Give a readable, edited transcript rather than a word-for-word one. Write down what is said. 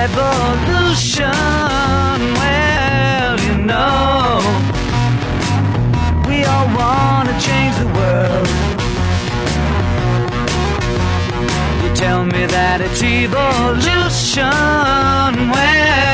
revolution. Well, you know, we all want to change the world. You tell me that it's evolution. Well,